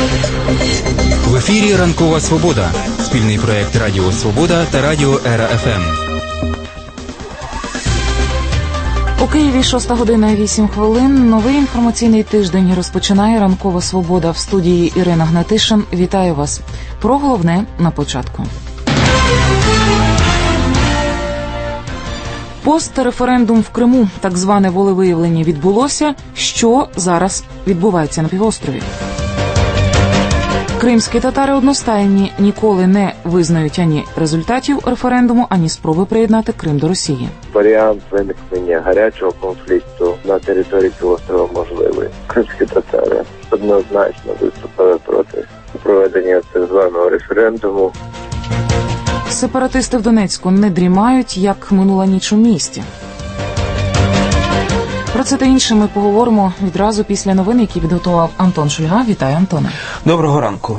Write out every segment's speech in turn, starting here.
В ефірі «Ранкова Свобода» – спільний проєкт Радіо Свобода та Радіо Ера ФМ. У Києві 6:08. Новий інформаційний тиждень розпочинає «Ранкова Свобода». В студії Ірина Гнатишин. Вітаю вас. Про головне на початку. Постреферендум в Криму, так зване волевиявлення, відбулося. Що зараз відбувається на півострові? Кримські татари одностайні, ніколи не визнають ані результатів референдуму, ані спроби приєднати Крим до Росії. Варіант виникнення гарячого конфлікту на території півострова можливий. Кримські татари однозначно виступили проти проведення так званого референдуму. Сепаратисти в Донецьку не дрімають, як минула ніч у місті. Про це та інше ми поговоримо відразу після новин, які підготував Антон Шульга. Вітаю, Антоне. Доброго ранку.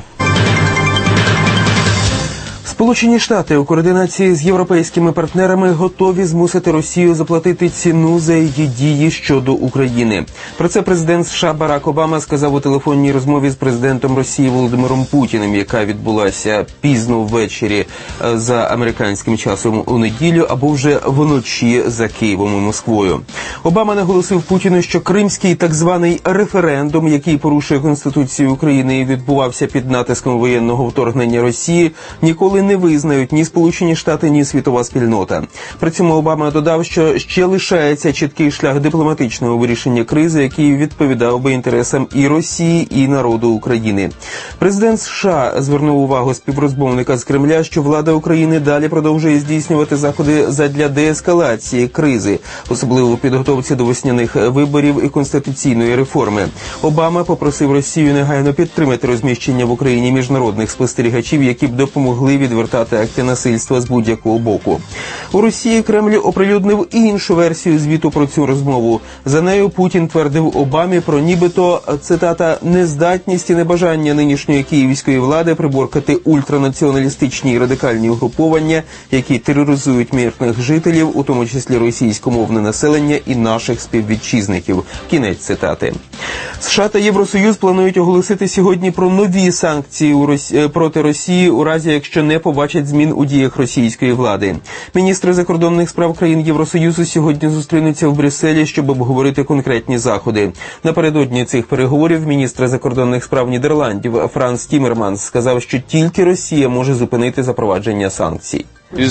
Сполучені Штати у координації з європейськими партнерами готові змусити Росію заплатити ціну за її дії щодо України. Про це президент США Барак Обама сказав у телефонній розмові з президентом Росії Володимиром Путіним, яка відбулася пізно ввечері за американським часом у неділю або вже вночі за Києвом і Москвою. Обама наголосив Путіну, що кримський так званий референдум, який порушує Конституцію України і відбувався під натиском воєнного вторгнення Росії, ніколи не визнають ні Сполучені Штати, ні світова спільнота. При цьому Обама додав, що ще лишається чіткий шлях дипломатичного вирішення кризи, який відповідав би інтересам і Росії, і народу України. Президент США звернув увагу співрозмовника з Кремля, що влада України далі продовжує здійснювати заходи задля деескалації кризи, особливо у підготовці до весняних виборів і конституційної реформи. Обама попросив Росію негайно підтримати розміщення в Україні міжнародних спостерігачів, які б допомогли відвертати акти насильства з будь-якого боку. У Росії Кремль оприлюднив іншу версію звіту про цю розмову. За нею Путін твердив Обамі про нібито, цитата, «нездатність і небажання нинішньої київської влади приборкати ультранаціоналістичні і радикальні угруповання, які тероризують мирних жителів, у тому числі російськомовне населення і наших співвітчизників». Кінець цитати. США та Євросоюз планують оголосити сьогодні про нові санкції проти Росії у разі, якщо не побачать змін у діях російської влади. Міністри закордонних справ країн Євросоюзу сьогодні зустрінуться в Брюсселі, щоб обговорити конкретні заходи. Напередодні цих переговорів міністр закордонних справ Нідерландів Франс Тіммерманс сказав, що тільки Росія може зупинити запровадження санкцій.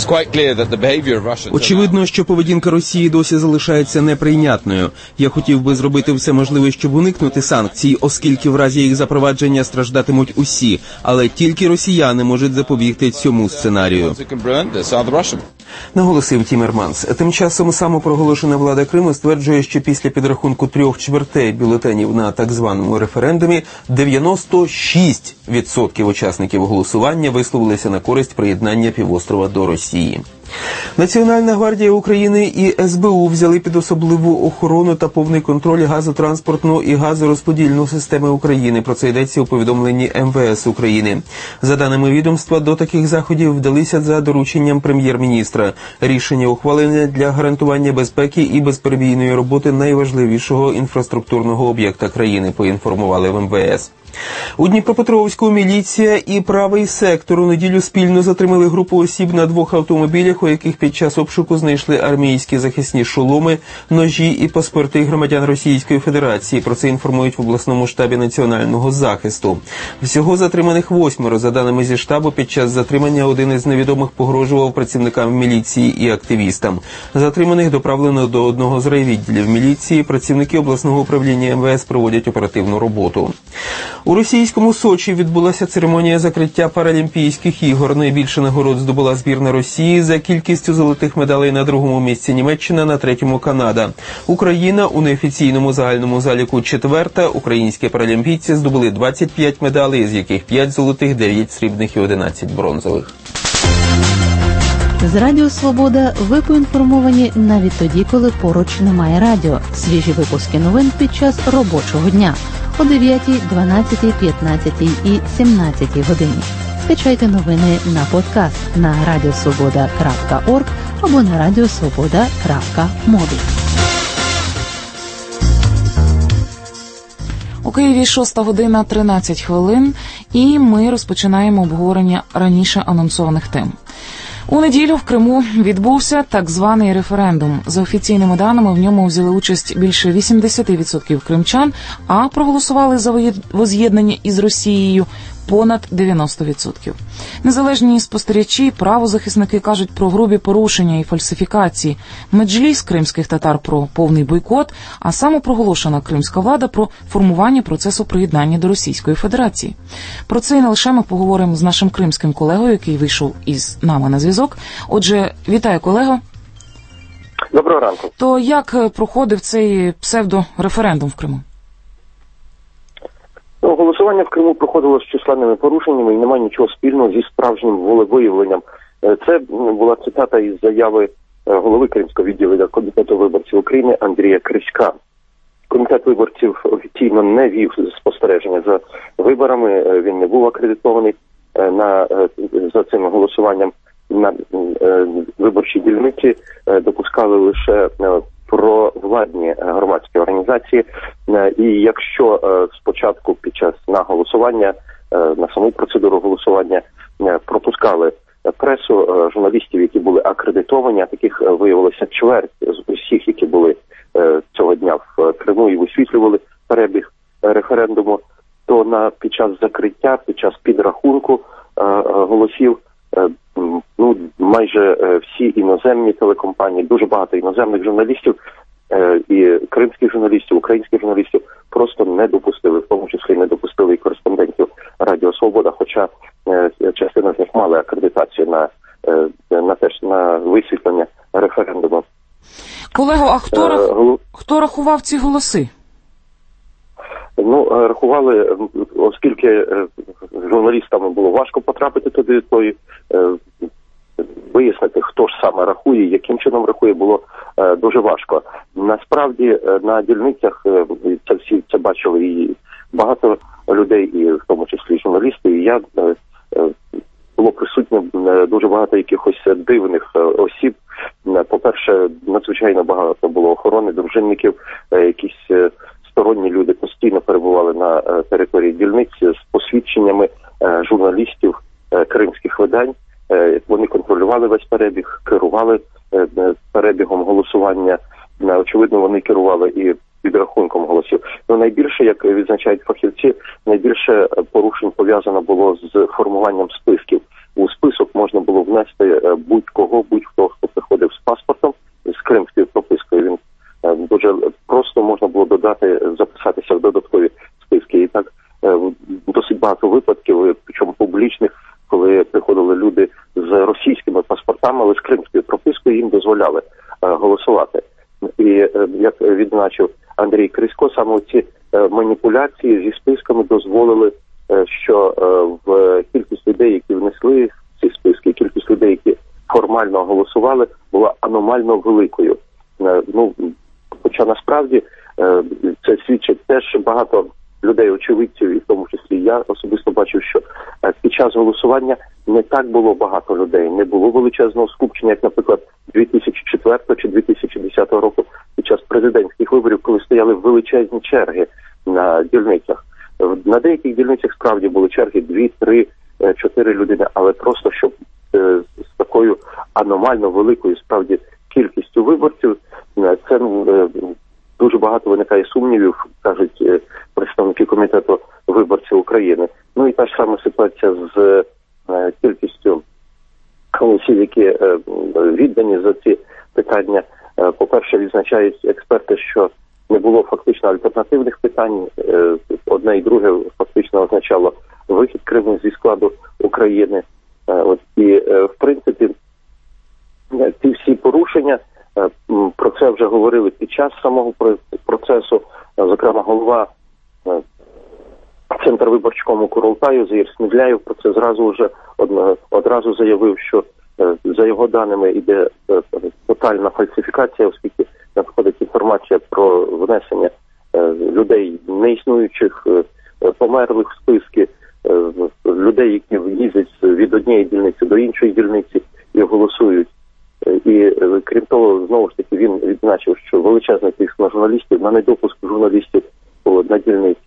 Очевидно, що поведінка Росії досі залишається неприйнятною. Я хотів би зробити все можливе, щоб уникнути санкцій, оскільки в разі їх запровадження страждатимуть усі, але тільки росіяни можуть запобігти цьому сценарію. Наголосив Тіммерманс. Тим часом самопроголошена влада Криму стверджує, що після підрахунку 3/4 бюлетенів на так званому референдумі 96% учасників голосування висловилися на користь приєднання півострова до Росії. Національна гвардія України і СБУ взяли під особливу охорону та повний контроль газотранспортну і газорозподільну системи України. Про це йдеться у повідомленні МВС України. За даними відомства, до таких заходів вдалися за дорученням прем'єр-міністра. Рішення ухвалене для гарантування безпеки і безперебійної роботи найважливішого інфраструктурного об'єкта країни, поінформували в МВС. У Дніпропетровську міліція і правий сектор у неділю спільно затримали групу осіб на 2 автомобілях, у яких під час обшуку знайшли армійські захисні шоломи, ножі і паспорти громадян Російської Федерації. Про це інформують в обласному штабі національного захисту. Всього затриманих 8. За даними зі штабу, під час затримання один із невідомих погрожував працівникам міліції і активістам. Затриманих доправлено до одного з райвідділів міліції. Працівники обласного управління МВС проводять оперативну роботу. У російському Сочі відбулася церемонія закриття Паралімпійських ігор. Найбільше нагород здобула збірна Росії за кількістю золотих медалей. На 2-му місці Німеччина, на 3-му Канада. Україна у неофіційному загальному заліку 4-та. Українські паралімпійці здобули 25 медалей, з яких 5 золотих, 9 срібних і 11 бронзових. З Радіо Свобода ви поінформовані навіть тоді, коли поруч немає радіо. Свіжі випуски новин під час робочого дня о 9, 12, 15 і 17 годині. Скачайте новини на подкаст на radiosvoboda.org або на radiosvoboda.mobi. У Києві 6 година 13 хвилин, і ми розпочинаємо обговорення раніше анонсованих тем. У неділю в Криму відбувся так званий референдум. За офіційними даними, в ньому взяли участь більше 80% кримчан, а проголосували за воз'єднання із Росією понад 90%. Незалежні спостерігачі, правозахисники кажуть про грубі порушення і фальсифікації. Меджліс кримських татар про повний бойкот, а самопроголошена кримська влада про формування процесу приєднання до Російської Федерації. Про це і не лише ми поговоримо з нашим кримським колегою, який вийшов із нами на зв'язок. Отже, вітаю, колего. Доброго ранку. То як проходив цей псевдореферендум в Криму? Голосування в Криму проходило з численними порушеннями і немає нічого спільного зі справжнім волевиявленням. Це була цитата із заяви голови Кримського відділення Комітету виборців України Андрія Криська. Комітет виборців офіційно не вів спостереження за виборами, він не був акредитований за цим голосуванням. На виборчій дільниці допускали лише провладні громадські організації, і якщо спочатку під час голосування, на саму процедуру голосування пропускали пресу, журналістів, які були акредитовані, а таких виявилося чверть з усіх, які були цього дня в Криму і висвітлювали перебіг референдуму, то під час закриття, під час підрахунку голосів, майже всі іноземні телекомпанії, дуже багато іноземних журналістів і кримських журналістів, українських журналістів просто не допустили, в тому числі не допустили і кореспондентів Радіо Свобода, хоча частина з них мали акредитацію на висвітлення референдуму. Колего, а хто рахував ці голоси? Рахували, оскільки журналістам було важко потрапити туди, то вияснити, хто ж саме рахує, яким чином рахує, було дуже важко. Насправді на дільницях всі це бачили і багато людей, і в тому числі журналісти, і я, було присутнє дуже багато якихось дивних осіб. По-перше, надзвичайно багато було охорони, дружинників, якісь сторонні люди постійно перебували на території дільниць з посвідченнями журналістів кримських видань. Вони контролювали весь перебіг, керували перебігом голосування. Очевидно, вони керували і підрахунком голосів. Найбільше, як відзначають фахівці, найбільше порушень пов'язано було з формуванням списків. У список можна було внести будь-хто, хто приходив з паспортом, з кримською пропискою. Він дуже просто можна було записатися в додаткові списки. І так досить багато випадків, причому публічних, коли приходили люди з російськими паспортами, але з кримською пропискою, їм дозволяли голосувати. І, як відзначив Андрій Крисько, саме ці маніпуляції зі списками дозволили, що в кількість людей, які внесли ці списки, кількість людей, які формально голосували, була аномально великою. Хоча насправді це свідчить теж багато людей, очевидців, і в тому числі я особисто бачив, що під час голосування не так було багато людей, не було величезного скупчення, як, наприклад, 2004 чи 2010 року під час президентських виборів, коли стояли величезні черги на дільницях. На деяких дільницях справді були черги 2, 3, 4 людини, але просто щоб з такою аномально великою справді кількістю виборців, це дуже багато виникає сумнівів, кажуть представники Комітету виборців України. І та ж сама ситуація з кількістю голосів, які віддані за ці питання. По-перше, відзначають експерти, що не було фактично альтернативних питань. Одне і друге фактично означало вихід Криму зі складу України. І, в принципі, ці всі порушення, про це вже говорили під час самого процесу. Зокрема, голова Центру виборчого Курултаю Заїр Смідляєв про це одразу заявив, що за його даними йде тотальна фальсифікація, оскільки надходить інформація про внесення людей неіснуючих, померлих в списки, людей, які їздять від однієї дільниці до іншої дільниці і голосують. І крім того, знову ж таки, він відзначив, що величезний тиск на журналістів, на недопуск журналістів на дільниці.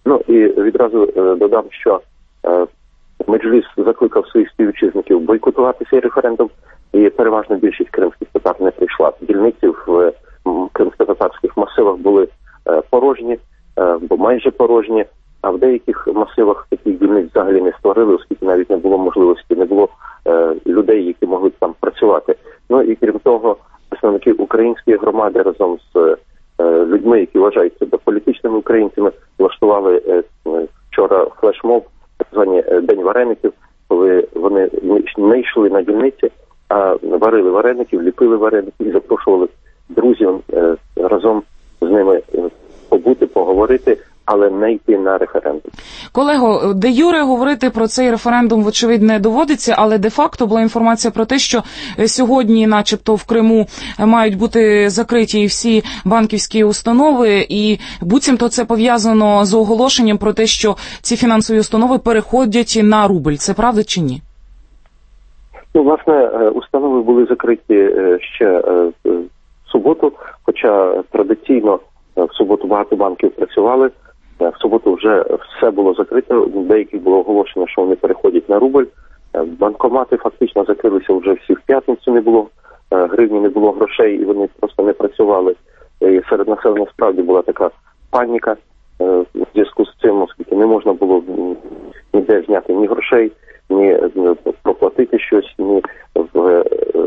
Ну і відразу додам, що Меджліс закликав своїх співвітчизників бойкотувати цей референдум, і переважна більшість кримських татар не прийшла. Дільниці в кримсько-татарських масивах були порожні, бо майже порожні, а в деяких масивах таких дільниць взагалі не створили, оскільки навіть не було можливості, не було людей, які могли б там працювати. Ну і крім того, представники української громади разом з людьми, які вважають себе політичними українцями, влаштували вчора флешмоб, так звані День вареників, коли вони не йшли на дільниці, а варили вареників, ліпили вареників і запрошували друзів разом з ними побути, поговорити, але не йти на референдум. Колего, де юре говорити про цей референдум, вочевидь, не доводиться, але де-факто була інформація про те, що сьогодні, начебто, в Криму мають бути закриті всі банківські установи, і буцімто це пов'язано з оголошенням про те, що ці фінансові установи переходять на рубль. Це правда чи ні? Ну, власне, установи були закриті ще в суботу, хоча традиційно в суботу багато банків працювали. В суботу вже все було закрито, у деяких було оголошено, що вони переходять на рубль. Банкомати фактично закрилися вже всі в п'ятницю, не було гривні, не було грошей, і вони просто не працювали. І серед населення справді була така паніка в зв'язку з цим, оскільки не можна було ніде зняти ні грошей, ні проплатити щось, ні в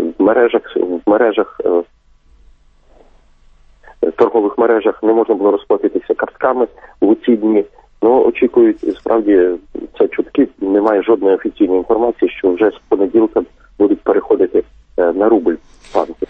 торгових мережах не можна було розплатитися картками у ці дні. Ну, очікують, справді, це чутки, немає жодної офіційної інформації, що вже з понеділка будуть переходити на рубль банки.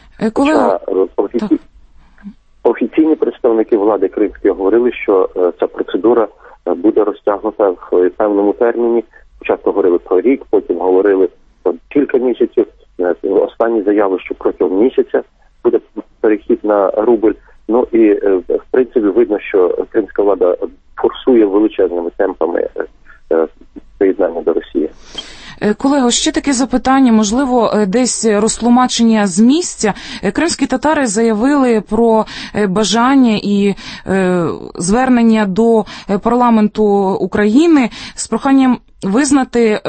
Офіційні представники влади кримської говорили, що ця процедура буде розтягнута в певному терміні. Спочатку говорили про рік, потім говорили про кілька місяців. Останні заяви, що протягом місяця буде перехід на рубль. Ну і, в принципі, видно, що кримська влада форсує величезними темпами приєднання до Росії. Колего, ще таке запитання, можливо, десь розтлумачення з місця. Кримські татари заявили про бажання і звернення до парламенту України з проханням визнати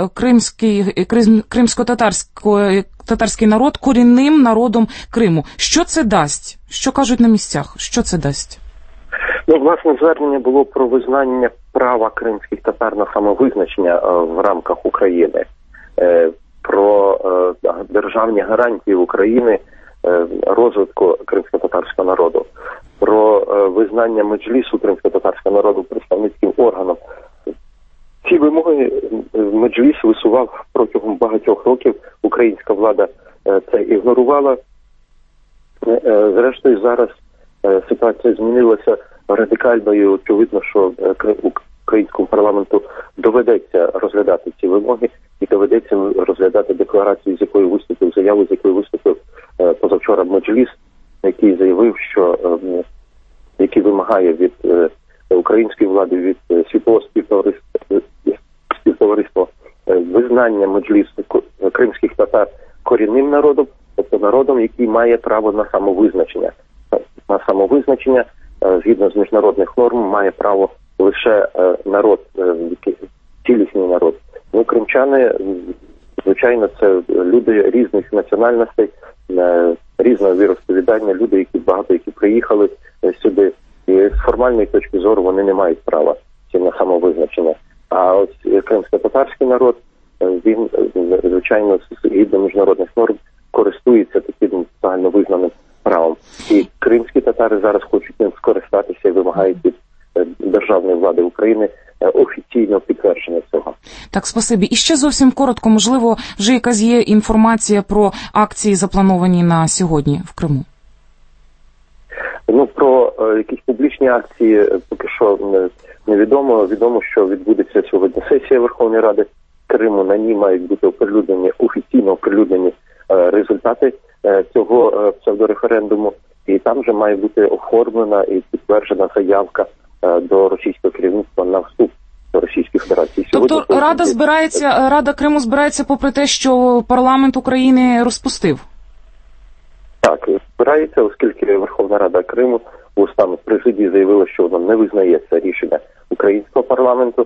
кримсько-татарський народ корінним народом Криму. Що це дасть? Що кажуть на місцях? Що це дасть? Ну, власне, звернення було про визнання права кримських татар на самовизначення в рамках України, про державні гарантії України розвитку кримсько-татарського народу, про визнання Меджлісу кримсько-татарського народу представницьким органом. Ці вимоги Меджліс висував протягом багатьох років. Українська влада це ігнорувала. Зрештою, зараз ситуація змінилася радикально, і очевидно, що українському парламенту доведеться розглядати ці вимоги і доведеться розглядати декларацію, з якою виступив, заяву, з якою виступив позавчора Меджліс, який заявив, що який вимагає від української влади, від світового співтовариства визнання Меджлісу кримських татар корінним народом, тобто народом, який має право на самовизначення. На самовизначення, згідно з міжнародних норм, має право лише народ, цілісний народ. Ну, кримчани, звичайно, це люди різних національностей, різного віросповідання, люди, які приїхали сюди. І з формальної точки зору вони не мають права на самовизначення. А ось кримсько-татарський народ, він, звичайно, згідно міжнародних норм, користується таким загальновизнаним правом. І кримські татари зараз хочуть ним скористатися і вимагають від державної влади України офіційного підтвердження цього. Так, спасибі. І ще зовсім коротко, можливо, вже якась є інформація про акції, заплановані на сьогодні в Криму? Ну, про якісь публічні акції поки що невідомо. Відомо, що відбудеться сьогодні сесія Верховної Ради Криму. На ній мають бути офіційно оприлюднені результати цього псевдореферендуму. І там вже має бути оформлена і підтверджена заявка до російського керівництва на вступ до Російської Федерації. Тобто Рада Криму збирається попри те, що парламент України розпустив? Так, збирається, оскільки Верховна Рада Криму устами президії заявила, що вона не визнає це рішення українського парламенту,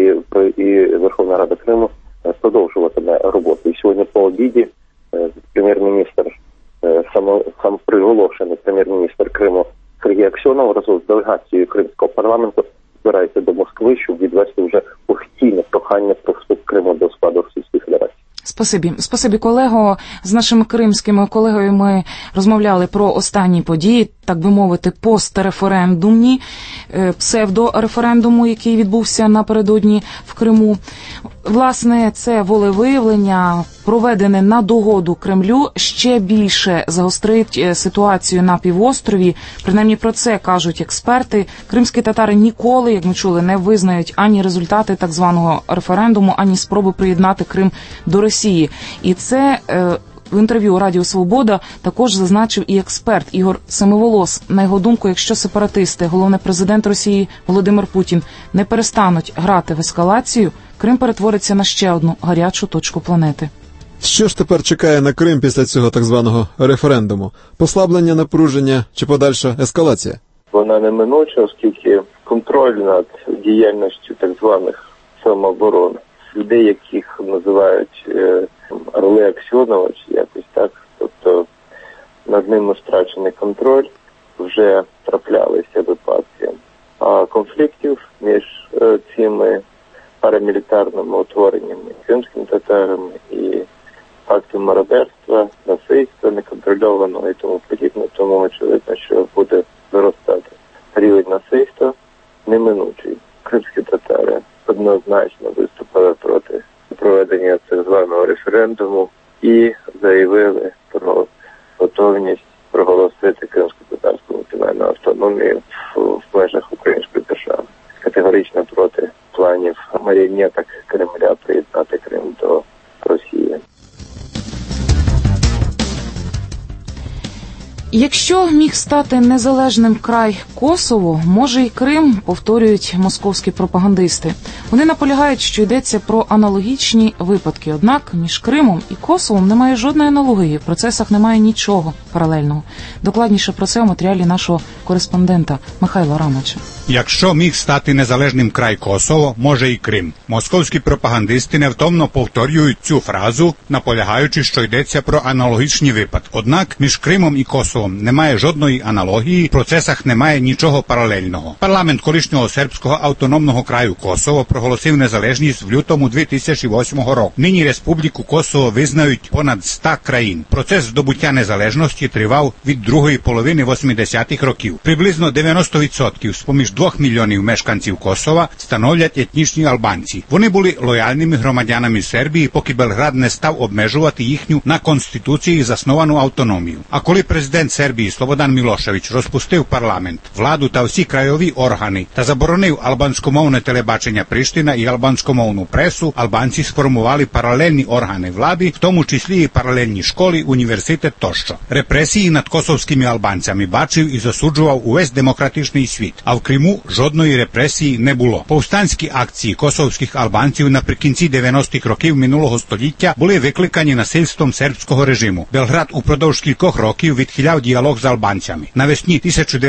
і Верховна Рада Криму продовжуватиме роботу. І сьогодні по обіді прем'єр-міністр, самоприголошений прем'єр-міністр Криму Сергій Аксьонов разом з делегацією Кримського парламенту збирається до Москви, щоб відвести вже офіційне прохання про вступ Криму до складу Російської Федерації. Спасибі, колего. З нашими кримськими колегою ми розмовляли про останні події, так би мовити, постреферендумні, псевдореферендуму, який відбувся напередодні в Криму. Власне, це волевиявлення, проведене на догоду Кремлю, ще більше загострить ситуацію на півострові. Принаймні про це кажуть експерти. Кримські татари ніколи, як ми чули, не визнають ані результати так званого референдуму, ані спроби приєднати Крим до Росії. І це в інтерв'ю Радіо Свобода також зазначив і експерт Ігор Семиволос. На його думку, якщо сепаратисти, головне президент Росії Володимир Путін, не перестануть грати в ескалацію, Крим перетвориться на ще одну гарячу точку планети. Що ж тепер чекає на Крим після цього так званого референдуму? Послаблення напруження чи подальша ескалація? Вона неминуча, оскільки контроль над діяльністю так званих самооборони, людей, яких називають орли Аксьонова, чи якось так, тобто над ними втрачений контроль, вже траплялися випадки конфліктів між цими парамілітарними утвореннями, кримськими татарами і фактом мародерства, насильства неконтрольованого і тому подібне. Тому очевидно, що буде зростати рівень насильства неминучий. Кримські татари однозначно виступили проти проведення так званого референдуму і заявили про готовність проголосити кримсько-татарську національну автономію в межах української держави. Категорично проти планів маріонеток Кремля приєднати Крим до Росії. Якщо міг стати незалежним край Косово, може і Крим, повторюють московські пропагандисти. Вони наполягають, що йдеться про аналогічні випадки. Однак між Кримом і Косовом немає жодної аналогії, в процесах немає нічого паралельного. Докладніше про це у матеріалі нашого кореспондента Михайла Рамача. Якщо міг стати незалежним край Косово, може і Крим. Московські пропагандисти невтомно повторюють цю фразу, наполягаючи, що йдеться про аналогічні випадки. Однак між Кримом і Косовом немає жодної аналогії, в процесах немає нічого паралельного. Парламент колишнього сербського автономного краю Косово проголосив незалежність в лютому 2008 року. Нині Республіку Косово визнають понад 100 країн. Процес здобуття незалежності тривав від другої половини 80-х років. Приблизно 90% з-поміж 2 мільйонів мешканців Косова становлять етнічні албанці. Вони були лояльними громадянами Сербії, поки Белград не став обмежувати їхню на Конституції засновану автономію. А коли президент Сербії Слободан Мілошевич розпустив парламент, владу та всі краєві органи та заборонив албанськомовне телебачення Приштина і албанськомовну пресу, албанці сформували паралельні органи влади, в тому числі і паралельні школи, університет тощо. Репресії над косовськими албанцями бачив і засуджував увесь демократичний світ, а в Криму жодної репресії не було. Повстанські акції косовських албанців наприкінці 90-х років минулого століття були викликані насильством сербського режиму. Белград упродовж кількох років відхиляв діалог з албанцями. Навесні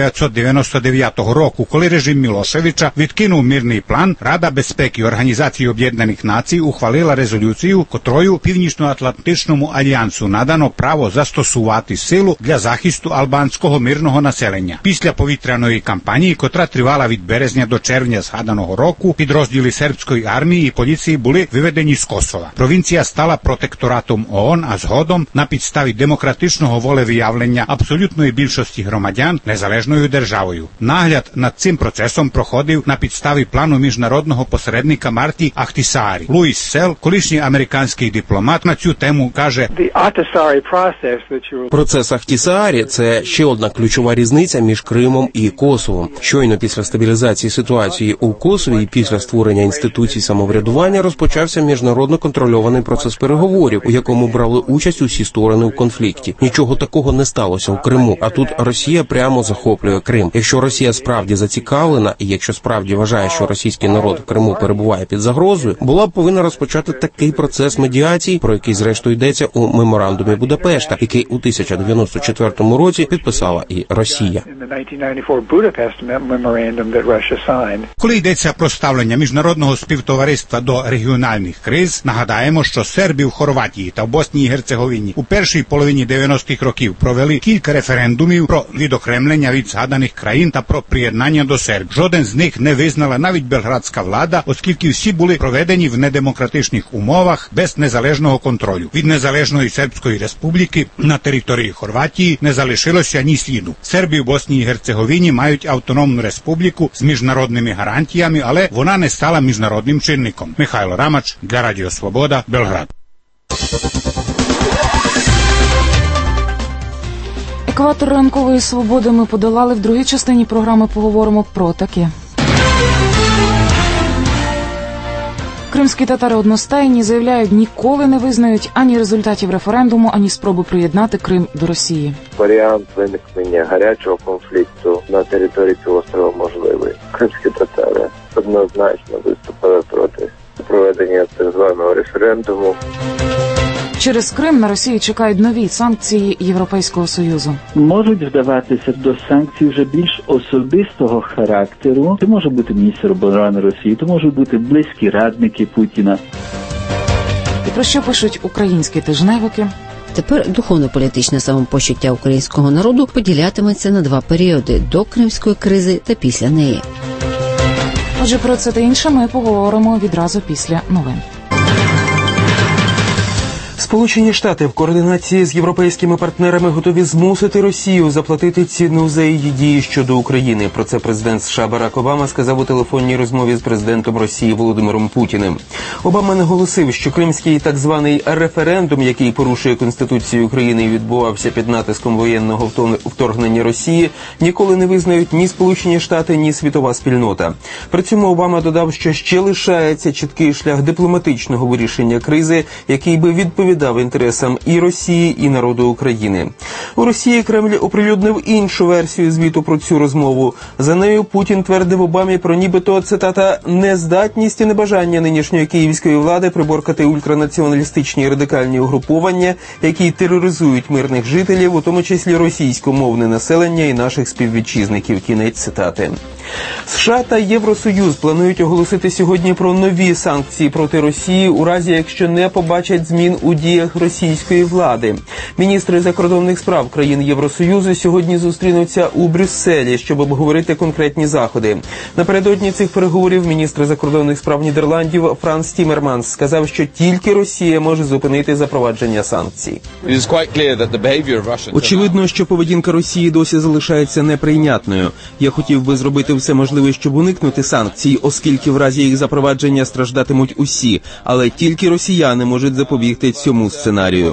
1999 року, коли режим Мілошевича відкинув мирний план, Рада безпеки Організації Об'єднаних Націй ухвалила резолюцію, котрою Північно-Атлантичному альянсу надано право застосувати силу для захисту албанського мирного населення. Після повітряної кампанії, котра тривала від березня до червня згаданого року, підрозділи сербської армії і поліції були виведені з Косова. Провінція стала протекторатом ООН, а згодом на підставі демократичного волевиявлення абсолютної більшості громадян незалежною державою. Нагляд над цим процесом проходив на підставі плану міжнародного посередника Марті Ахтисарі. Луїс Сел, колишній американський дипломат, на цю тему каже: Процес Ахтисарі – це ще одна ключова різниця між Кримом і Косовом. Щойно після після стабілізації ситуації у Косові і після створення інституцій самоврядування розпочався міжнародно контрольований процес переговорів, у якому брали участь усі сторони у конфлікті. Нічого такого не сталося у Криму, а тут Росія прямо захоплює Крим. Якщо Росія справді зацікавлена, і якщо справді вважає, що російський народ в Криму перебуває під загрозою, була б повинна розпочати такий процес медіації, про який зрештою йдеться у меморандумі Будапешта, який у 1994 році підписала і Росія. Коли йдеться про ставлення міжнародного співтовариства до регіональних криз, нагадаємо, що серби в Хорватії та в Боснії і Герцеговині у першій половині 90-х років провели кілька референдумів про відокремлення від згаданих країн та про приєднання до Сербії. Жоден з них не визнала навіть белградська влада, оскільки всі були проведені в недемократичних умовах без незалежного контролю. Від незалежної Сербської республіки на території Хорватії не залишилося ні сліду. Серби в Боснії і Герцеговині мають автономну республіку з міжнародними гарантіями, але вона не стала міжнародним чинником. Михайло Рамач для Радіо Свобода, Белград. Екватор ранкової свободи ми подолали. В другій частині програми поговоримо про таке. Кримські татари одностайні заявляють, ніколи не визнають ані результатів референдуму, ані спроби приєднати Крим до Росії. Варіант виникнення гарячого конфлікту на території цього острова можливий. Кримські татари однозначно виступили проти проведення так званого референдуму. Через Крим на Росію чекають нові санкції Європейського Союзу. Можуть вдаватися до санкцій вже більш особистого характеру. Це може бути міністр оборони Росії, це можуть бути близькі радники Путіна. І про що пишуть українські тижневики? Тепер духовно-політичне самопочуття українського народу поділятиметься на два періоди – до Кримської кризи та після неї. Отже, про це та інше ми поговоримо відразу після новин. Сполучені Штати в координації з європейськими партнерами готові змусити Росію заплатити ціну за її дії щодо України. Про це президент США Барак Обама сказав у телефонній розмові з президентом Росії Володимиром Путіним. Обама наголосив, що кримський так званий референдум, який порушує Конституцію України і відбувався під натиском воєнного вторгнення Росії, ніколи не визнають ні Сполучені Штати, ні світова спільнота. При цьому Обама додав, що ще лишається чіткий шлях дипломатичного вирішення кризи, який би відповідав інтересам і Росії, і народу України. У Росії Кремль оприлюднив іншу версію звіту про цю розмову. За нею Путін твердив Обамі про нібито, цитата, «нездатність і небажання нинішньої київської влади приборкати ультранаціоналістичні і радикальні угруповання, які тероризують мирних жителів, у тому числі російськомовне населення і наших співвітчизників». Кінець цитати. США та Євросоюз планують оголосити сьогодні про нові санкції проти Росії у разі, якщо не побачать змін у діях російської влади. Міністри закордонних справ країн Євросоюзу сьогодні зустрінуться у Брюсселі, щоб обговорити конкретні заходи. Напередодні цих переговорів міністр закордонних справ Нідерландів Франс Тіммерманс сказав, що тільки Росія може зупинити запровадження санкцій. Очевидно, що поведінка Росії досі залишається неприйнятною. Я хотів би зробити все можливе, щоб уникнути санкцій, оскільки в разі їх запровадження страждатимуть усі, але тільки росіяни можуть запобігти цьому сценарію.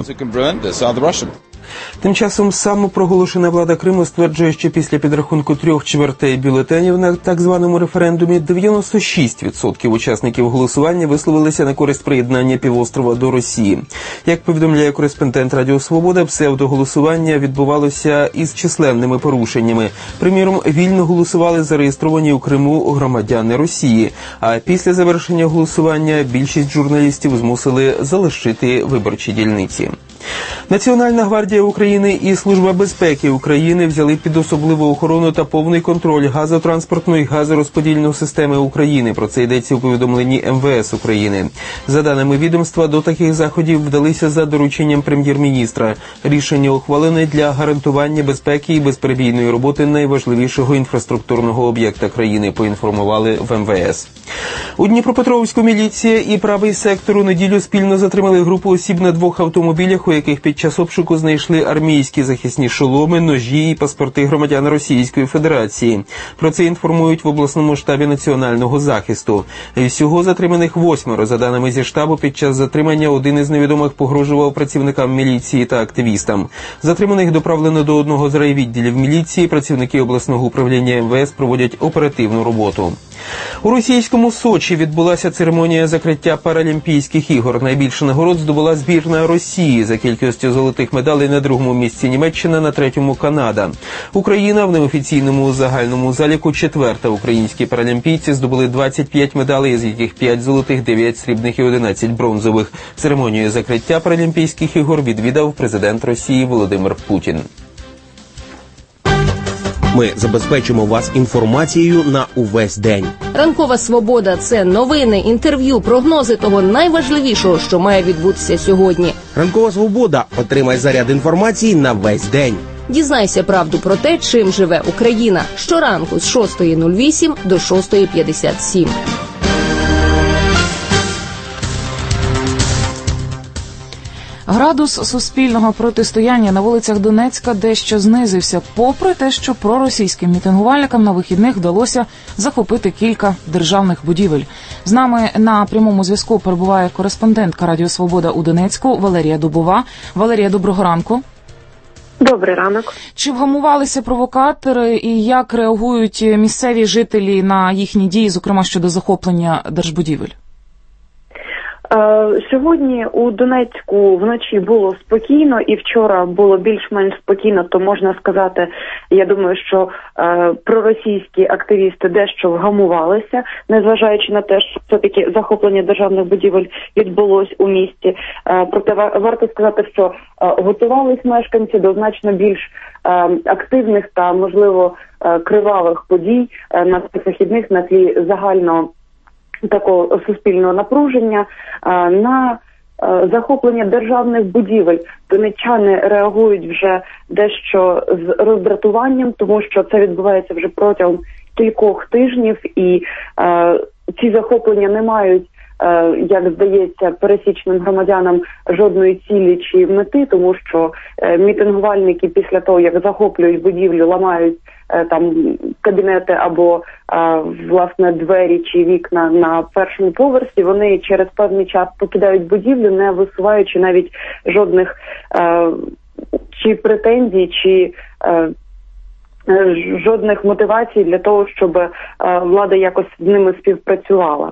Тим часом самопроголошена влада Криму стверджує, що після підрахунку 3/4 бюлетенів на так званому референдумі 96% учасників голосування висловилися на користь приєднання півострова до Росії. Як повідомляє кореспондент Радіо Свобода, псевдоголосування відбувалося із численними порушеннями. Приміром, вільно голосували зареєстровані у Криму громадяни Росії, а після завершення голосування більшість журналістів змусили залишити виборчі дільниці. Національна гвардія України і Служба безпеки України взяли під особливу охорону та повний контроль газотранспортної і газорозподільної системи України. Про це йдеться у повідомленні МВС України. За даними відомства, до таких заходів вдалися за дорученням прем'єр-міністра. Рішення ухвалене для гарантування безпеки і безперебійної роботи найважливішого інфраструктурного об'єкта країни, поінформували в МВС. У Дніпропетровську міліція і правий сектор у неділю спільно затримали групу осіб на 2 автомобілях, у яких під час обшуку знайшли армійські захисні шоломи, ножі і паспорти громадян Російської Федерації. Про це інформують в обласному штабі національного захисту. Всього затриманих 8. За даними зі штабу, під час затримання один із невідомих погрожував працівникам міліції та активістам. Затриманих доправлено до одного з райвідділів міліції. Працівники обласного управління МВС проводять оперативну роботу. У російському Сочі відбулася церемонія закриття Паралімпійських ігор. Найбільше нагород здобула збірна Росії. За кількістю золотих медалей на 2-му місці Німеччина, на 3-му Канада. Україна в неофіційному загальному заліку 4-та. Українські паралімпійці здобули 25 медалей, з яких 5 золотих, 9 срібних і 11 бронзових. Церемонію закриття Паралімпійських ігор відвідав президент Росії Володимир Путін. Ми забезпечимо вас інформацією на увесь день. Ранкова свобода – це новини, інтерв'ю, прогнози того найважливішого, що має відбутися сьогодні. Ранкова свобода. Отримай заряд інформації на весь день. Дізнайся правду про те, чим живе Україна. Щоранку з 6:08 до 6:57. Градус суспільного протистояння на вулицях Донецька дещо знизився, попри те, що проросійським мітингувальникам на вихідних вдалося захопити кілька державних будівель. З нами на прямому зв'язку перебуває кореспондентка Радіо Свобода у Донецьку Валерія Дубова. Валерія, доброго ранку. Добрий ранок. Чи вгамувалися провокатори і як реагують місцеві жителі на їхні дії, зокрема щодо захоплення держбудівель? Сьогодні у Донецьку вночі було спокійно і вчора було більш-менш спокійно, то можна сказати, я думаю, що проросійські активісти дещо вгамувалися, незважаючи на те, що все-таки захоплення державних будівель відбулось у місті. Проте варто сказати, що готувались мешканці до значно більш активних та, можливо, кривавих подій на цих вихідних на тлі загального такого суспільного напруження. На захоплення державних будівель донеччани реагують вже дещо з роздратуванням, тому що це відбувається вже протягом кількох тижнів, і ці захоплення не мають, як здається, пересічним громадянам жодної цілі чи мети, тому що мітингувальники після того, як захоплюють будівлю, ламають там кабінети або власне двері чи вікна на першому поверсі, вони через певний час покидають будівлю, не висуваючи навіть жодних чи претензій, чи жодних мотивацій для того, щоб влада якось з ними співпрацювала.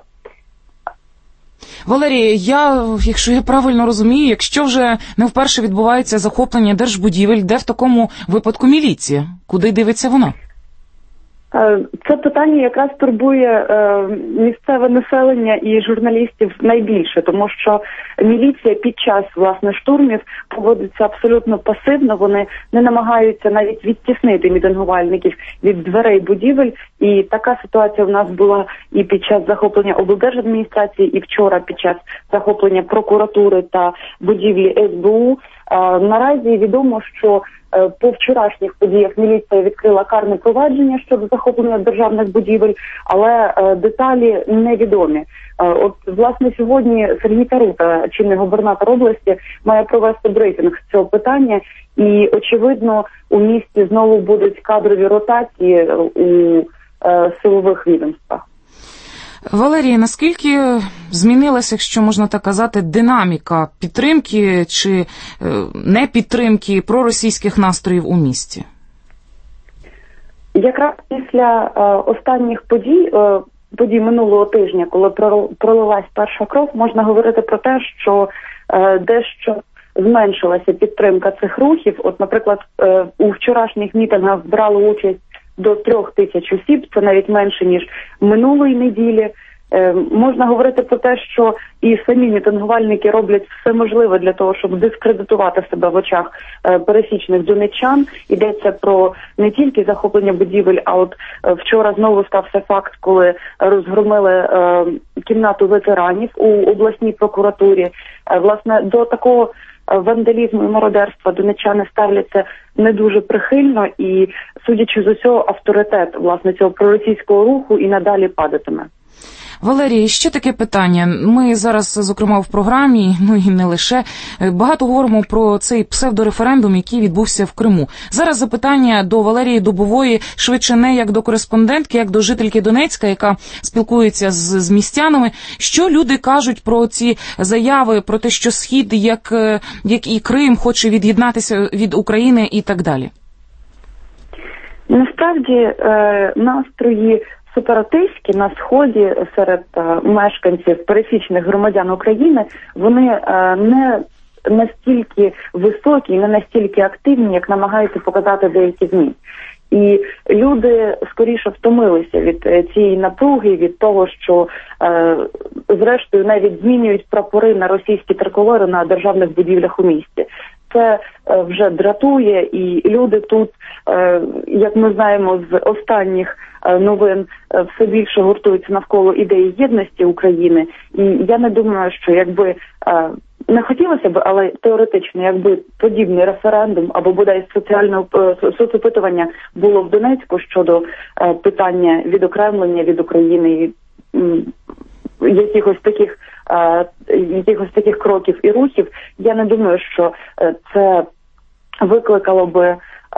Валерія, якщо я правильно розумію, якщо вже не вперше відбувається захоплення держбудівель, де в такому випадку міліція? Куди дивиться вона? Це питання якраз турбує місцеве населення і журналістів найбільше, тому що міліція під час, власне, штурмів поводиться абсолютно пасивно, вони не намагаються навіть відтіснити мітингувальників від дверей будівель, і така ситуація в нас була і під час захоплення облдержадміністрації, і вчора під час захоплення прокуратури та будівлі СБУ. Наразі відомо, що по вчорашніх подіях міліція відкрила карне провадження щодо захоплення державних будівель, але деталі невідомі. От, власне, сьогодні Сергій Тарута, чинний губернатор області, має провести брифінг з цього питання, і, очевидно, у місті знову будуть кадрові ротації у силових відомствах. Валерія, наскільки змінилася, якщо можна так казати, динаміка підтримки чи не підтримки проросійських настроїв у місті? Якраз після останніх подій минулого тижня, коли пролилась перша кров, можна говорити про те, що дещо зменшилася підтримка цих рухів. От, наприклад, у вчорашніх мітингах брало участь до 3000 осіб, це навіть менше, ніж минулої неділі. Можна говорити про те, що і самі мітингувальники роблять все можливе для того, щоб дискредитувати себе в очах пересічних донеччан. Йдеться про не тільки захоплення будівель, а от вчора знову стався факт, коли розгромили кімнату ветеранів у обласній прокуратурі. Власне, до такого вандалізму і мародерства донеччани ставляться не дуже прихильно, і, судячи з усього, авторитет, власне, цього проросійського руху і надалі падатиме. Валерій, ще таке питання. Ми зараз, зокрема, в програмі, ну і не лише, багато говоримо про цей псевдореферендум, який відбувся в Криму. Зараз запитання до Валерії Дубової швидше не як до кореспондентки, як до жительки Донецька, яка спілкується з містянами. Що люди кажуть про ці заяви, про те, що Схід, як і Крим, хоче від'єднатися від України і так далі? Насправді настрої сепаратистські на Сході серед мешканців, пересічних громадян України, вони не настільки високі, не настільки активні, як намагаються показати деякі ЗМІ. І люди скоріше втомилися від цієї напруги, від того, що зрештою навіть змінюють прапори на російські триколори на державних будівлях у місті. Це вже дратує, і люди тут, як ми знаємо з останніх новин, все більше гуртуються навколо ідеї єдності України. І я не думаю, що якби не хотілося б, але теоретично, якби подібний референдум або бодай соцопитування було в Донецьку щодо питання відокремлення від України і якихось таких кроків і рухів, я не думаю, що це викликало би,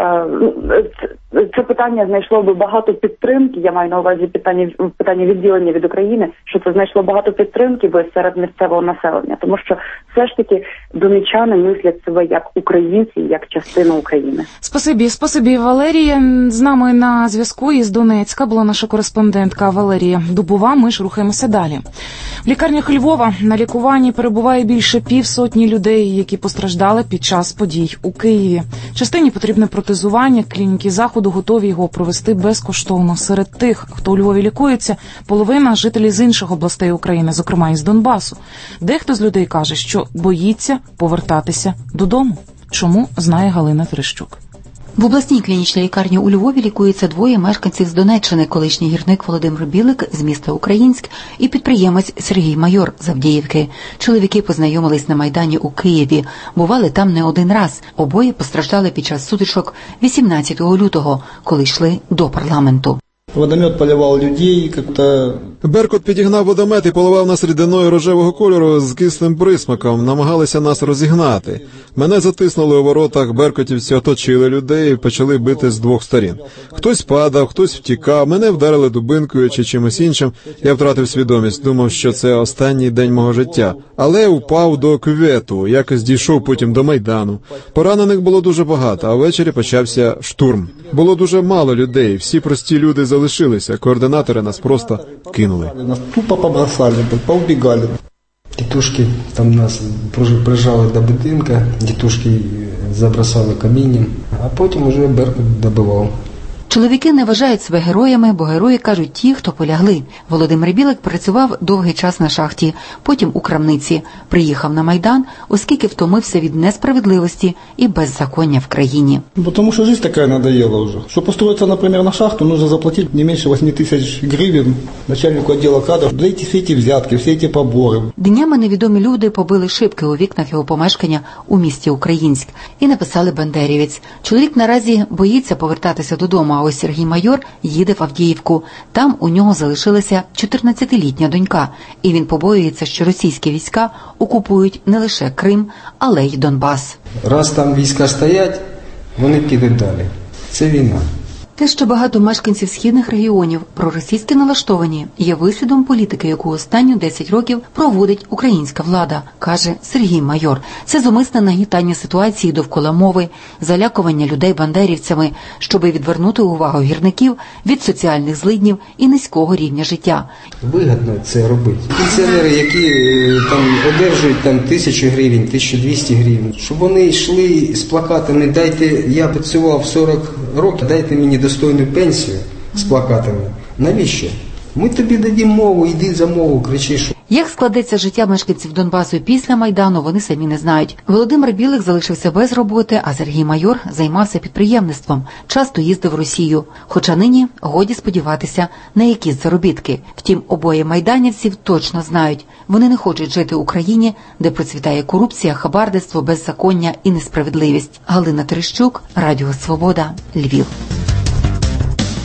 це питання знайшло би багато підтримки, я маю на увазі питання відділення від України, що це знайшло багато підтримки би серед місцевого населення, тому що все ж таки донеччани мислять себе як українці, як частину України. Спасибі, Валерія. З нами на зв'язку із Донецька була наша кореспондентка Валерія Дубова. Ми ж рухаємося далі. В лікарнях Львова на лікуванні перебуває більше 500 людей, які постраждали під час подій у Києві. Частині потрібне протезування, клініки Заходу готові його провести безкоштовно. Серед тих, хто у Львові лікується, половина жителі з інших областей України, зокрема із Донбасу. Дехто з людей каже, що боїться повертатися додому. Чому, знає Галина Терещук. В обласній клінічній лікарні у Львові лікуються двоє мешканців з Донеччини, колишній гірник Володимир Білик з міста Українськ і підприємець Сергій Майор з Авдіївки. Чоловіки познайомились на Майдані у Києві, бували там не один раз. Обоє постраждали під час сутичок 18 лютого, коли йшли до парламенту. Водомет поливав людей, як-то... Беркут підігнав водомет і поливав нас рідиною рожевого кольору з кислим присмаком, намагалися нас розігнати. Мене затиснули у воротах, беркутівці оточили людей і почали бити з двох сторін. Хтось падав, хтось втікав, мене вдарили дубинкою чи чимось іншим. Я втратив свідомість, думав, що це останній день мого життя. Але упав до кювету, якось дійшов потім до Майдану. Поранених було дуже багато, а ввечері почався штурм. Було дуже мало людей, всі прості люди залишилися, координатори нас просто кинули. Нас тупо побросали, поубегали. Тітушки там нас прижали до будинка, тітушки забросали камінням, а потім уже Беркут добивав. Чоловіки не вважають себе героями, бо герої, кажуть, ті, хто полягли. Володимир Білик працював довгий час на шахті, потім у крамниці. Приїхав на Майдан, оскільки втомився від несправедливості і беззаконня в країні. Тому що життя така надоела вже. Щоб построїтися, наприклад, на шахту, потрібно заплатити не менше 8 тисяч гривень начальнику відділу кадрів за всі ці взятки, всі ці побори. Днями невідомі люди побили шибки у вікнах його помешкання у місті Українськ і написали «Бандерівець». Чоловік наразі боїться повертатися додому, а ось Сергій Майор їде в Авдіївку. Там у нього залишилася 14-літня донька, і він побоюється, що російські війська окупують не лише Крим, але й Донбас. Раз там війська стоять, вони підуть далі. Це війна. Те, що багато мешканців східних регіонів проросійськи налаштовані, є вислідом політики, яку останні 10 років проводить українська влада, каже Сергій Майор. Це зумисне нагнітання ситуації довкола мови, залякування людей бандерівцями, щоби відвернути увагу гірників від соціальних злиднів і низького рівня життя. Вигідно це робити. Пенсіонери, які там одержують 1000 гривень, 1200 гривень, щоб вони йшли з плакатами «Дайте, я працював 40 років, дайте мені достойну пенсію» з плакатами. Навіщо? Ми тобі дадімо мову, йди за мову, кричиш. Як складеться життя мешканців Донбасу після Майдану, вони самі не знають. Володимир Білик залишився без роботи, а Сергій Майор займався підприємництвом. Часто їздив в Росію. Хоча нині годі сподіватися на якісь заробітки. Втім, обоє майданівців точно знають. Вони не хочуть жити в Україні, де процвітає корупція, хабарництво, беззаконня і несправедливість. Галина Терещук, Радіо Свобода, Львів.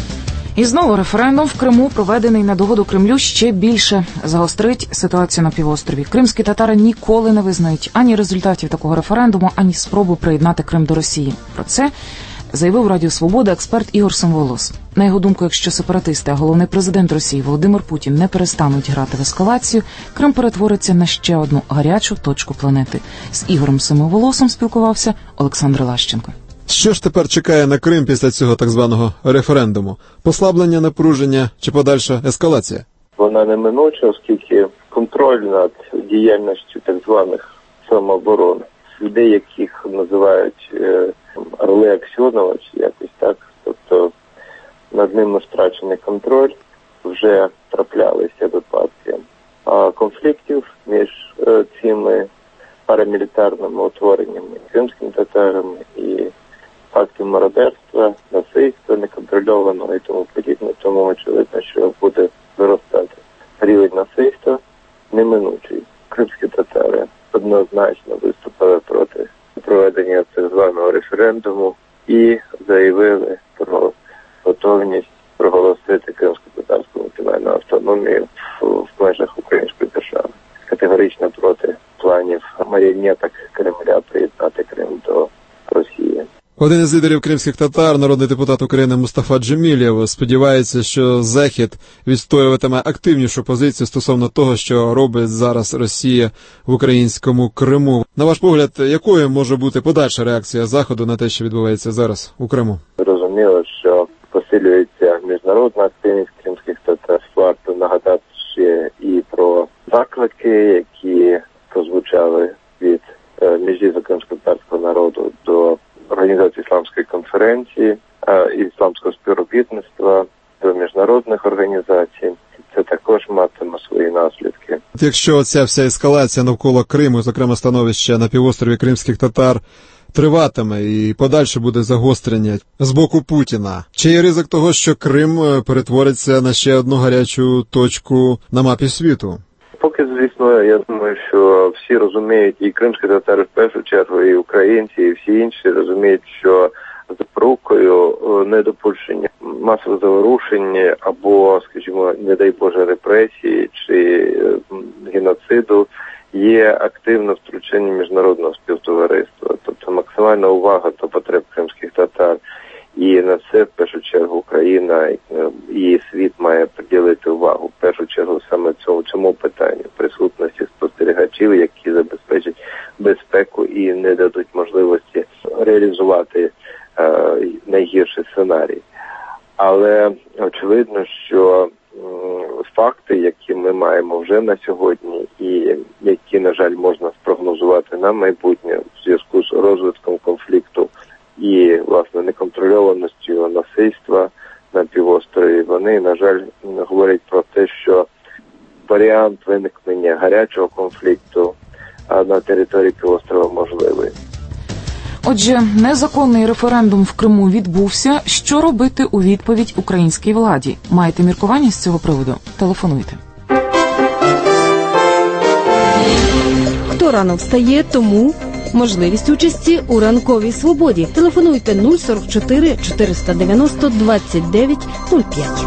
І знову референдум в Криму, проведений на догоду Кремлю, ще більше загострить ситуацію на півострові. Кримські татари ніколи не визнають ані результатів такого референдуму, ані спроби приєднати Крим до Росії. Про це заявив Радіо Свобода експерт Ігор Самоволос. На його думку, якщо сепаратисти, а головний президент Росії Володимир Путін не перестануть грати в ескалацію, Крим перетвориться на ще одну гарячу точку планети. З Ігорем Самоволосом спілкувався Олександр Лащенко. Що ж тепер чекає на Крим після цього так званого референдуму? Послаблення напруження чи подальша ескалація? Вона неминуча, оскільки контроль над діяльністю так званих самооборони, людей, яких називають орли Аксьонова, чи якось так, тобто над ними втрачений контроль, вже траплялися випадки конфліктів між цими парамілітарними утвореннями, кримськими татарами і фактів мародерства, насильства неконтрольованого і тому подібне. Тому очевидно, що буде зростати рівень насильства неминучий. Кримські татари однозначно виступили проти проведення так званого референдуму і заявили про готовність проголосити кримсько-татарську національну автономію в межах української держави. Категорично проти планів маріонеток Кремля приєднати Крим до Росії. Один із лідерів кримських татар, народний депутат України Мустафа Джемілєв, сподівається, що Захід відстоюватиме активнішу позицію стосовно того, що робить зараз Росія в українському Криму. На ваш погляд, якою може бути подальша реакція Заходу на те, що відбувається зараз у Криму? Зрозуміло, що посилюється міжнародна активність кримських татар. Варто нагадати ще і про заклики, які прозвучали від міжнародного кримсько-татарського народу до організації ісламської конференції, ісламського співробітництва, до міжнародних організацій. Це також матиме свої наслідки. Якщо ця вся ескалація навколо Криму, зокрема становище на півострові кримських татар, триватиме і подальше буде загострення з боку Путіна, чи є ризик того, що Крим перетвориться на ще одну гарячу точку на мапі світу? Поки, звісно, я думаю, що всі розуміють, і кримські татари в першу чергу, і українці, і всі інші розуміють, що запорукою недопущення масових заворушень або, скажімо, не дай Боже, репресії чи геноциду є активне втручання міжнародного співтовариства, тобто максимальна увага до потреб кримських татар. І на це, в першу чергу, Україна і світ має приділити увагу, в першу чергу, саме цьому питанню, присутності спостерігачів, які забезпечать безпеку і не дадуть можливості реалізувати найгірший сценарій. Але очевидно, що факти, які ми маємо вже на сьогодні і які, на жаль, можна спрогнозувати на майбутнє в зв'язку з розвитком конфлікту і, власне, неконтрольованістю насильства на півострові, вони, на жаль, говорять про те, що варіант виникнення гарячого конфлікту на території півострова можливий. Отже, незаконний референдум в Криму відбувся. Що робити у відповідь українській владі? Маєте міркування з цього приводу? Телефонуйте. Хто рано встає, тому можливість участі у ранковій свободі. Телефонуйте 044 490 29 05.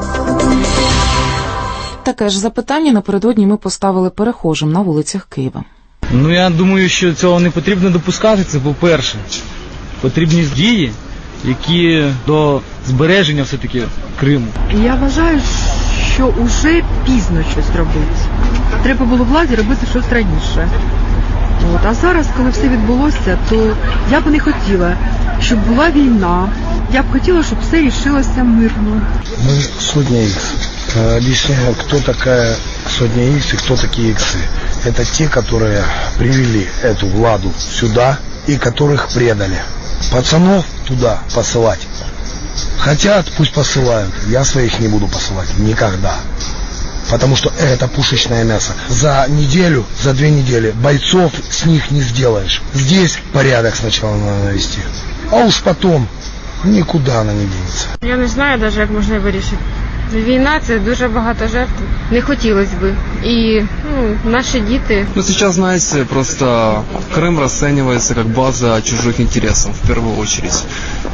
Таке ж запитання напередодні ми поставили перехожим на вулицях Києва. Я думаю, що цього не потрібно допускати, це по-перше. Потрібні дії, які до збереження все-таки Криму. Я вважаю, що вже пізно щось робити. Треба було владі робити щось раніше. А зараз, коли все відбулося, то я б не хотіла, щоб була війна. Я б хотіла, щоб все рішилося мирно. Мы сотня Х. Объясняю, кто такая сотня Х и кто такие иксы. Это те, которые привели эту владу сюда и которых предали. Пацанов туда посылать хотят, пусть посылают. Я своих не буду посылать никогда. Потому что это пушечное мясо. За неделю, за 2 недели бойцов с них не сделаешь. Здесь порядок сначала надо навести. А уж потом нікуди вона не дінеться. Я не знаю навіть, як можна вирішити. Війна – це дуже багато жертв. Не хотілося б. І наші діти... Сейчас, знаете, просто Крым расценивается как база чужих интересов, в первую очередь.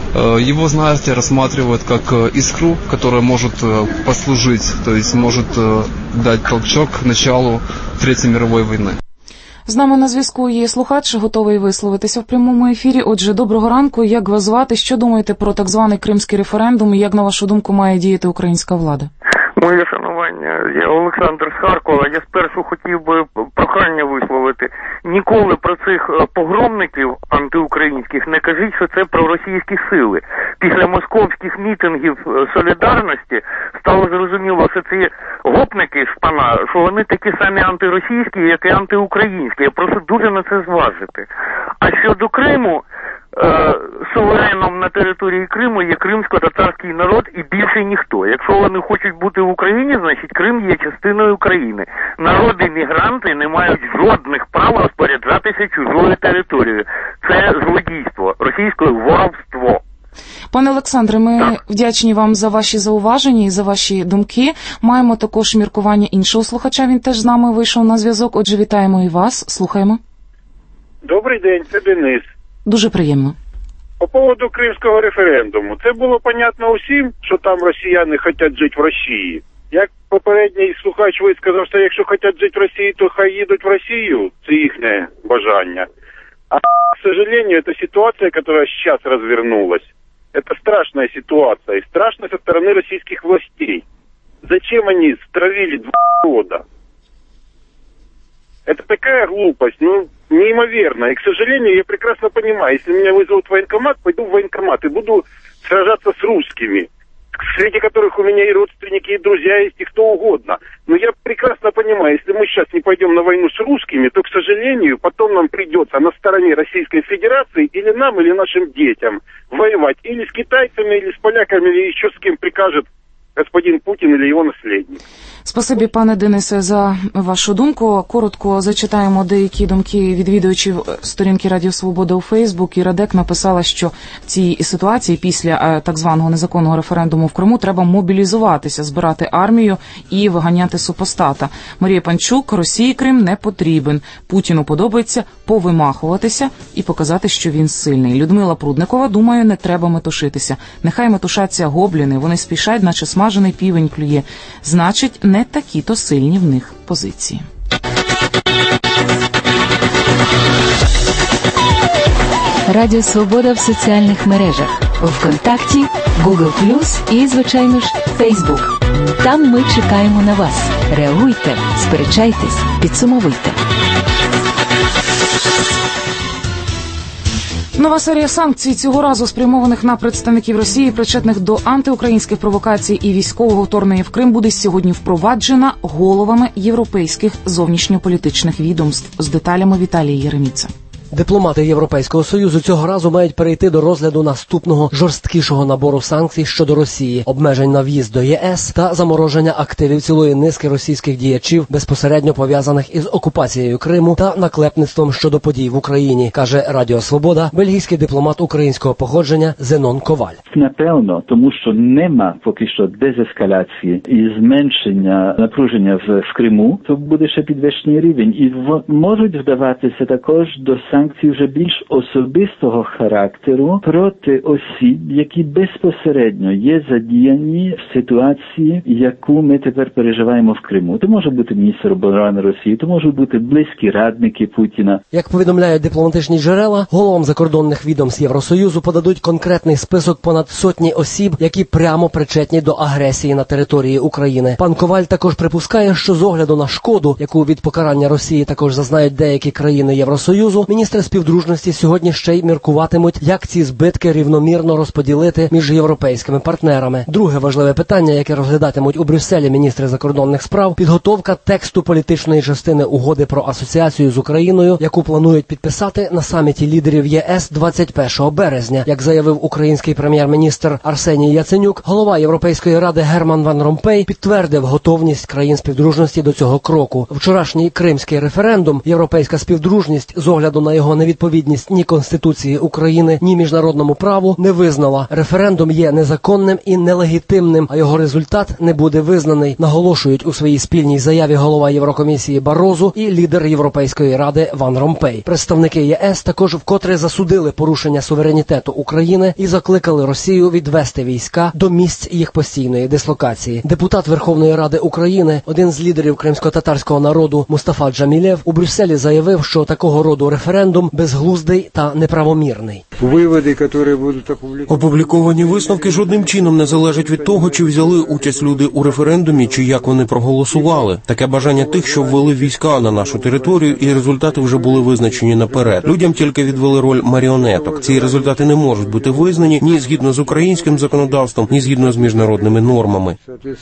Его, знаете, рассматривают как искру, которая может послужить, то есть может дать толчок к началу Третьей мировой войны. З нами на зв'язку є слухач, готовий висловитися в прямому ефірі. Отже, доброго ранку. Як вас звати? Що думаєте про так званий кримський референдум і як, на вашу думку, має діяти українська влада? Моє шанування, я Олександр з Харкова. Я спершу хотів би прохання висловити. Ніколи про цих погромників антиукраїнських не кажіть, що це проросійські сили. Після московських мітингів солідарності стало зрозуміло, що ці гопники шпана, що вони такі самі антиросійські, як і антиукраїнські. Я прошу дуже на це зважити. А щодо Криму, сувереном на території Криму є кримсько-татарський народ і більше ніхто. Якщо вони хочуть бути в Україні, значить Крим є частиною України. Народи-мігранти не мають жодних прав розпоряджатися чужою територією. Це злодійство, російською воровство. Пане Олександре, ми вдячні вам за ваші зауваження і за ваші думки. Маємо також міркування іншого слухача, він теж з нами вийшов на зв'язок. Отже, вітаємо і вас, слухаємо. Добрий день, це Денис. Дуже приємно. По поводу кримського референдуму. Це було понятно усім, що там росіяни хочуть жити в Росії. Як попередній слухач висказав, що якщо хочуть жити в Росії, то хай їдуть в Росію. Це їхнє бажання. А, к сожалению, эта ситуация, которая сейчас развернулась, это страшная ситуация. И страшно со стороны российских властей. Зачем они стравили 2 года? Это такая глупость, неимоверная. И, к сожалению, я прекрасно понимаю, если меня вызовут в военкомат, пойду в военкомат и буду сражаться с русскими, среди которых у меня и родственники, и друзья есть, и кто угодно. Но я прекрасно понимаю, если мы сейчас не пойдем на войну с русскими, то, к сожалению, потом нам придется на стороне Российской Федерации или нам, или нашим детям воевать. Или с китайцами, или с поляками, или еще с кем прикажет господин Путін или його наслідник. Спасибі, пане Денисе, за вашу думку. Коротко зачитаємо деякі думки відвідувачів сторінки Радіо Свобода у Фейсбук. І Радек написала, що в цій ситуації після так званого незаконного референдуму в Криму треба мобілізуватися, збирати армію і виганяти супостата. Марія Панчук: Росії Крим не потрібен. Путіну подобається повимахуватися і показати, що він сильний. Людмила Прудникова: думаю, не треба метушитися. Нехай метушаться гобліни, вони спішать, наче смажений півень клює. Значить, не такі-то сильні в них позиції. Радіо Свобода в соціальних мережах. ВКонтакті, Google+, і, звичайно ж, Facebook. Там ми чекаємо на вас. Реагуйте, сперечайтесь, підсумовуйте. Нова серія санкцій, цього разу спрямованих на представників Росії, причетних до антиукраїнських провокацій і військового вторгнення в Крим, буде сьогодні впроваджена головами європейських зовнішньополітичних відомств. З деталями Віталій Єреміца. Дипломати Європейського Союзу цього разу мають перейти до розгляду наступного жорсткішого набору санкцій щодо Росії, обмежень на в'їзд до ЄС та замороження активів цілої низки російських діячів, безпосередньо пов'язаних із окупацією Криму та наклепництвом щодо подій в Україні, каже Радіо Свобода бельгійський дипломат українського походження Зенон Коваль. Напевно, тому що нема поки що дезескалації і зменшення напруження в Криму, то буде ще підвищений рівень. І можуть вдаватися також до санкцій вже більш особистого характеру проти осіб, які безпосередньо є задіяні в ситуації, яку ми тепер переживаємо в Криму. То може бути міністр оборони Росії, то можуть бути близькі радники Путіна. Як повідомляють дипломатичні джерела, головам закордонних відомств Євросоюзу подадуть конкретний список понад сотні осіб, які прямо причетні до агресії на території України. Пан Коваль також припускає, що з огляду на шкоду, яку від покарання Росії також зазнають деякі країни Євросоюзу, міністри співдружності сьогодні ще й міркуватимуть, як ці збитки рівномірно розподілити між європейськими партнерами. Друге важливе питання, яке розглядатимуть у Брюсселі міністри закордонних справ – підготовка тексту політичної частини угоди про асоціацію з Україною, яку планують підписати на саміті лідерів ЄС 21 березня. Як заявив український прем'єр-міністр Арсеній Яценюк, голова Європейської ради Герман Ван Ромпей підтвердив готовність країн співдружності до цього кроку. Вчорашній кримський референдум, європейська співдружність з огляду на його невідповідність ні Конституції України, ні міжнародному праву, не визнала. Референдум є незаконним і нелегітимним, а його результат не буде визнаний, наголошують у своїй спільній заяві голова Єврокомісії Барозу і лідер Європейської ради Ван Ромпей. Представники ЄС також вкотре засудили порушення суверенітету України і закликали Росію відвести війська до місць їх постійної дислокації. Депутат Верховної Ради України, один з лідерів кримсько-татарського народу Мустафа Джамілєв, у Брюсселі заявив, що такого роду референдум безглуздий та неправомірний. Опубліковані висновки жодним чином не залежать від того, чи взяли участь люди у референдумі, чи як вони проголосували. Таке бажання тих, що ввели війська на нашу територію, і результати вже були визначені наперед. Людям тільки відвели роль маріонеток. Ці результати не можуть бути визнані ні згідно з українським законодавством, ні згідно з міжнародними нормами.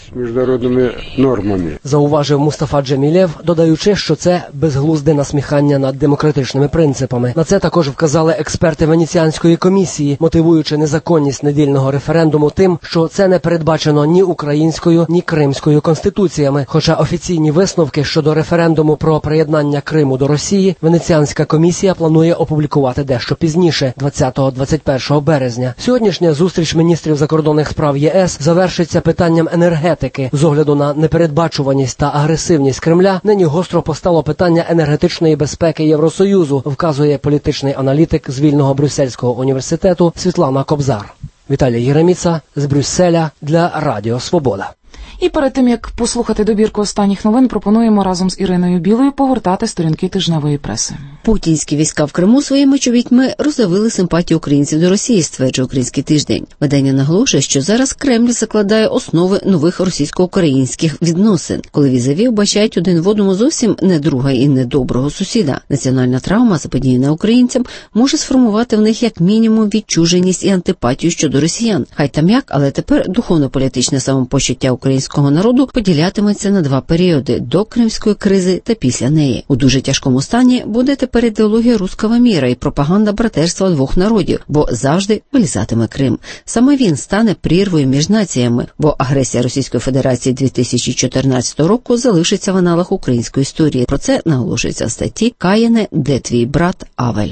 Зауважив Мустафа Джамілєв, додаючи, що це безглузде насміхання над демократичними принципами. На це також вказали експерти Венеціанської комісії, мотивуючи незаконність недільного референдуму тим, що це не передбачено ні українською, ні кримською конституціями. Хоча офіційні висновки щодо референдуму про приєднання Криму до Росії Венеціанська комісія планує опублікувати дещо пізніше, 20-21 березня. Сьогоднішня зустріч міністрів закордонних справ ЄС завершиться питанням енергетики. З огляду на непередбачуваність та агресивність Кремля, нині гостро постало питання енергетичної безпеки Євросоюзу, вказує політичний аналітик з Вільного Брюссельського університету Світлана Кобзар. Віталій Єреміца з Брюсселя для Радіо Свобода. І перед тим, як послухати добірку останніх новин, пропонуємо разом з Іриною Білою погортати сторінки тижневої преси. Путінські війська в Криму своїми чобітьми розявили симпатію українців до Росії, стверджує Український тиждень. Видання наголошує, що зараз Кремль закладає основи нових російсько-українських відносин, коли візаві вбачають один в одному зовсім не друга і не доброго сусіда. Національна травма, заподіяна українцям, може сформувати в них як мінімум відчуженість і антипатію щодо росіян. Хай там як, але тепер духовно-політичне самопочуття українського народу поділятиметься на два періоди – до Кримської кризи та після неї. У дуже тяжкому стані буде тепер ідеологія руського міра і пропаганда братерства двох народів, бо завжди вилізатиме Крим. Саме він стане прірвою між націями, бо агресія Російської Федерації 2014 року залишиться в аналах української історії. Про це наголошується в статті «Каїне, де твій брат Авель?».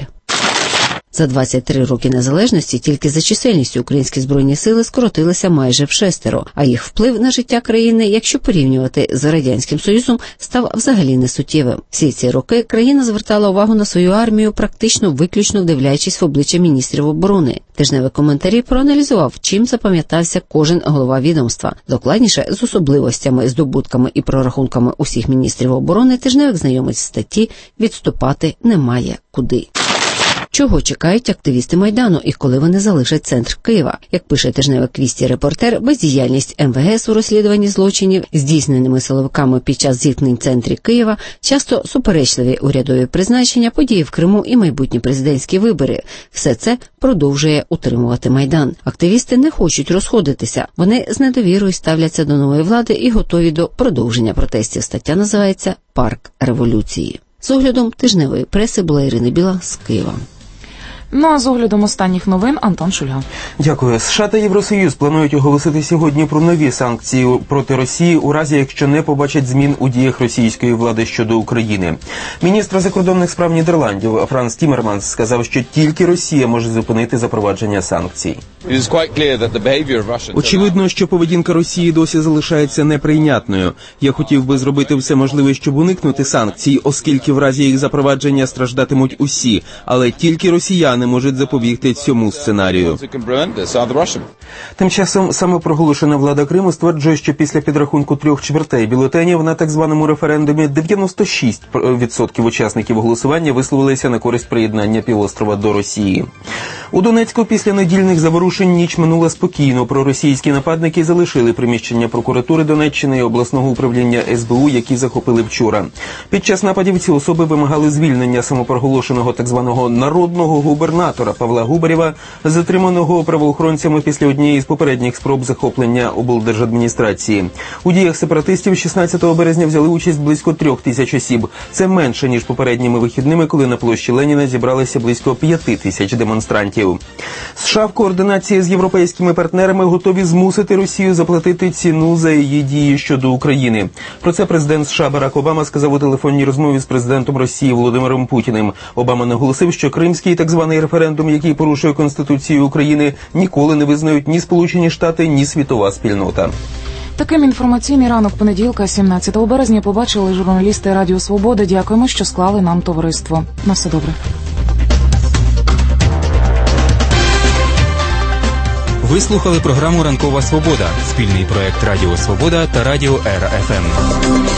За 23 роки незалежності тільки за чисельністю українські збройні сили скоротилися майже вшестеро, а їх вплив на життя країни, якщо порівнювати з Радянським Союзом, став взагалі несуттєвим. Всі ці роки країна звертала увагу на свою армію, практично виключно вдивляючись в обличчя міністрів оборони. Тижневі коментарі проаналізував, чим запам'ятався кожен голова відомства. Докладніше, з особливостями, здобутками і прорахунками усіх міністрів оборони тижневик знайомить в статті «Відступати немає куди». Чого чекають активісти Майдану і коли вони залишать центр Києва? Як пише тижневик «Вісті Репортер», бездіяльність МВС у розслідуванні злочинів, здійсненими силовиками під час зіткнень в центрі Києва, часто суперечливі урядові призначення, події в Криму і майбутні президентські вибори. Все це продовжує утримувати Майдан. Активісти не хочуть розходитися. Вони з недовірою ставляться до нової влади і готові до продовження протестів. Стаття називається «Парк революції». З оглядом тижневої преси була Ірина Біла з Києва. Ну а з оглядом останніх новин Антон Шульга. Дякую. США та Євросоюз планують оголосити сьогодні про нові санкції проти Росії у разі, якщо не побачать змін у діях російської влади щодо України. Міністр закордонних справ Нідерландів Франс Тіммерманс сказав, що тільки Росія може зупинити запровадження санкцій. Очевидно, що поведінка Росії досі залишається неприйнятною. Я хотів би зробити все можливе, щоб уникнути санкцій, оскільки в разі їх запровадження страждатимуть усі, але тільки росіяни можуть запобігти цьому сценарію. Тим часом самопроголошена влада Криму стверджує, що після підрахунку 3/4 бюлетенів на так званому референдумі 96% учасників голосування висловилися на користь приєднання півострова до Росії. У Донецьку після недільних заворушень ніч минула спокійно. Проросійські нападники залишили приміщення прокуратури Донеччини і обласного управління СБУ, які захопили вчора. Під час нападів ці особи вимагали звільнення самопроголошеного так званого народного губернатора губернатора Павла Губарєва, затриманого правоохоронцями після однієї з попередніх спроб захоплення облдержадміністрації. У діях сепаратистів 16 березня взяли участь близько 3000 осіб. Це менше, ніж попередніми вихідними, коли на площі Леніна зібралися близько 5000 демонстрантів. США в координації з європейськими партнерами готові змусити Росію заплатити ціну за її дії щодо України. Про це президент США Барак Обама сказав у телефонній розмові з президентом Росії Володимиром Путіним. Обама наголосив, що кримський так званий референдум, який порушує Конституцію України, ніколи не визнають ні Сполучені Штати, ні світова спільнота. Таким інформаційний ранок понеділка, 17 березня, побачили журналісти Радіо Свобода. Дякуємо, що склали нам товариство. На все добре. Ви слухали програму «Ранкова Свобода» – спільний проект Радіо Свобода та Радіо РФМ.